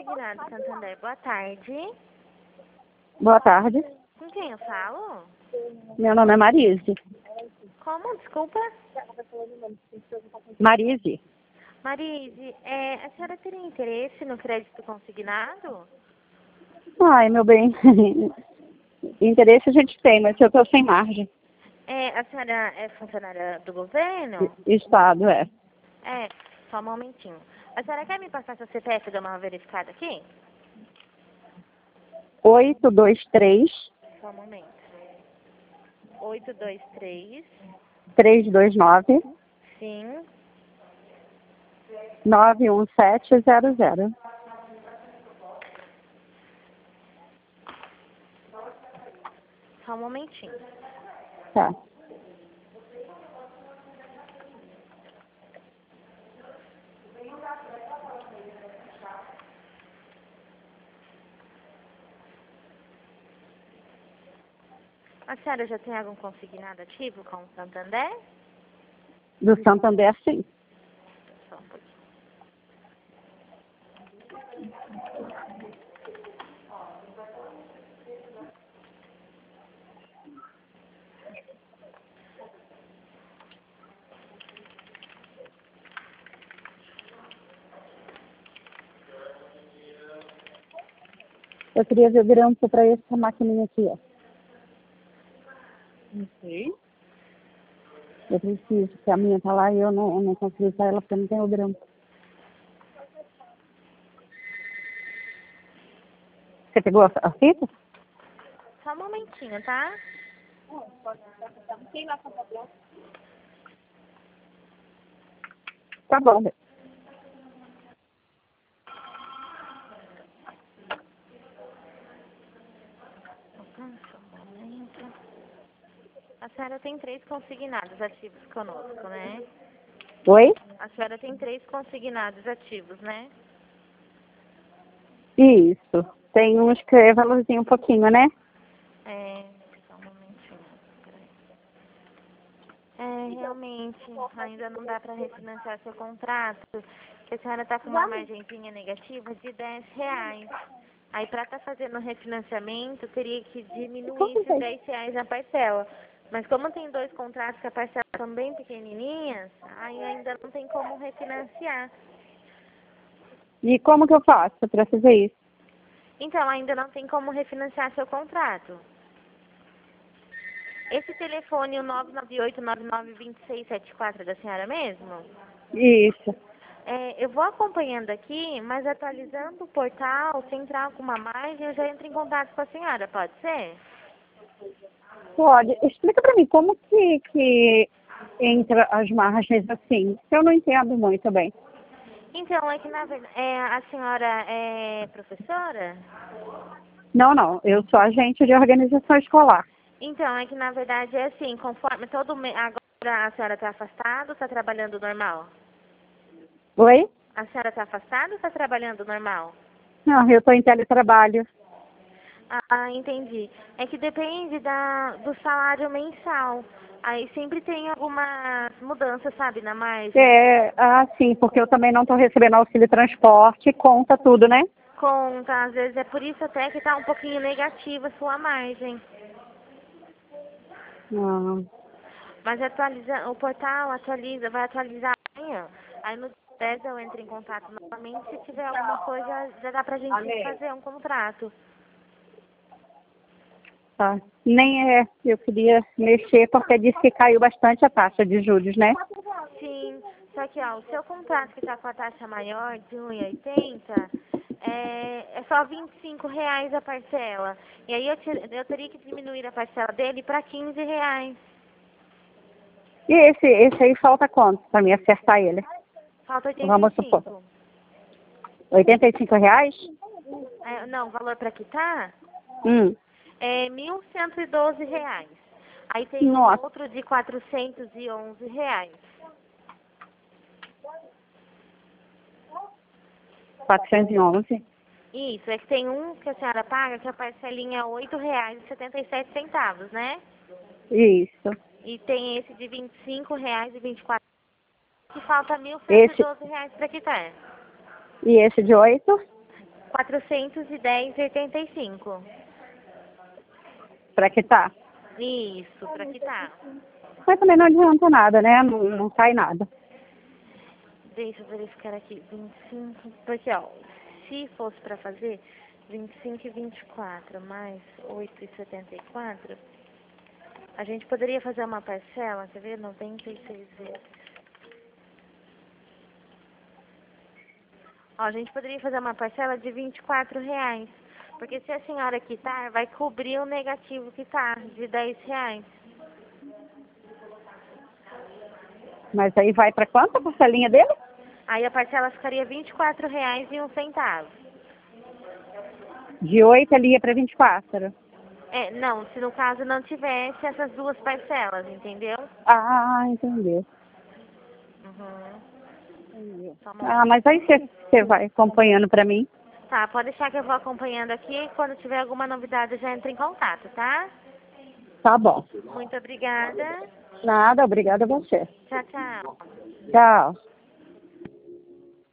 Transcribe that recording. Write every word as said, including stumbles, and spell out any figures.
consignado Santander. Boa tarde. Boa tarde. Com quem eu falo? Meu nome é Marise. Como? Desculpa. Marise. Marise, é, a senhora teria interesse no crédito consignado? Ai, meu bem. Interesse a gente tem, mas eu tô sem margem. É, a senhora é funcionária do governo? Estado, é. É, só um momentinho. A senhora quer me passar seu C P F e dar uma verificada aqui? oito dois três, Só um momento. oito dois três, três dois nove, sim. nove um sete zero zero. Só um momentinho. Tá. A senhora já tem algum consignado ativo com o Santander? Do Santander, sim. Só um pouquinho. Eu queria ver o grampo para essa maquininha aqui, ó. Não sei. Eu preciso, porque a minha tá lá e eu não, eu não consigo usar ela porque não tem o grampo. Você pegou a, a fita? Só um momentinho, tá? Tá bom. Só um momento. A senhora tem três consignados ativos conosco, né? Oi? A senhora tem três consignados ativos, né? Isso. Tem uns que é valorzinho um pouquinho, né? É, só um momentinho. Peraí. É, realmente, ainda não dá para refinanciar seu contrato, porque a senhora está com uma margenzinha negativa de dez reais. Aí, para estar fazendo o refinanciamento, teria que diminuir esses dez reais na parcela. Mas como tem dois contratos que a parcela são bem pequenininhas, aí ainda não tem como refinanciar. E como que eu faço para fazer isso? Então, ainda não tem como refinanciar seu contrato. Esse telefone, o nove nove oito nove nove dois seis sete quatro, é da senhora mesmo? Isso. É, eu vou acompanhando aqui, mas atualizando o portal, se entrar alguma margem, eu já entro em contato com a senhora, pode ser? Pode. Explica para mim como que, que entra as margens assim. Eu não entendo muito bem. Então, é que na verdade, é, a senhora é professora? Não, não. Eu sou agente de organização escolar. Então, é que na verdade é assim, conforme todo mês, agora a senhora está afastada ou está trabalhando normal? Oi? A senhora está afastada ou está trabalhando normal? Não, eu estou em teletrabalho. Ah, entendi. É que depende da, do salário mensal. Aí sempre tem algumas mudanças, sabe, na margem. É, ah, sim, porque eu também não estou recebendo auxílio transporte, conta tudo, né? Conta, às vezes é por isso até que está um pouquinho negativa a sua margem. Ah, Mas atualiza, o portal atualiza, vai atualizar amanhã. Aí no dez eu entro em contato novamente. Se tiver alguma coisa, já dá pra gente fazer um contrato. tá. Nem é, eu queria mexer porque disse que caiu bastante a taxa de juros, né? Sim, só que ó, o seu contrato que está com a taxa maior de um e oitenta é, é só vinte e cinco reais a parcela. E aí eu, te- eu teria que diminuir a parcela dele para quinze reais. E esse, esse aí falta quanto para mim acertar ele? Falta oitenta e Vamos supor. cinco. oitenta e cinco reais? É, não, o valor para quitar Hum. é mil cento e doze reais. Aí tem um Nossa, outro de quatrocentos e onze reais. quatrocentos e onze. Isso, é que tem um que a senhora paga que a parcelinha é oito reais e setenta e sete centavos, né? Isso. E tem esse de vinte e cinco reais e vinte e quatro que falta mil cento e Esse, doze reais para quitar. e esse de oito? quatrocentos e dez e oitenta e cinco. Para quitar. Isso, para quitar. Mas também não adianta nada, né? Não, não sai nada. Deixa eu verificar aqui. vinte e cinco. Porque, ó, se fosse para fazer vinte e cinco e vinte e quatro mais oito e setenta e quatro, a gente poderia fazer uma parcela, quer ver? noventa e seis vezes. Ó, a gente poderia fazer uma parcela de vinte e quatro reais. Porque se a senhora quitar, vai cobrir o negativo que tá, de dez reais. Mas aí vai para quanto a parcelinha dele? Aí a parcela ficaria vinte e quatro reais e um centavo. De oito ele ia para vinte e quatro. É, não, se no caso não tivesse essas duas parcelas, entendeu? Ah, entendi. Uhum. Entendi. Só um Ah, momento. mas aí você vai acompanhando para mim. Tá, pode deixar que eu vou acompanhando aqui. Quando tiver alguma novidade, eu já entro em contato, tá? Tá bom. Muito obrigada. Nada, obrigada a você. Tchau, tchau. Tchau.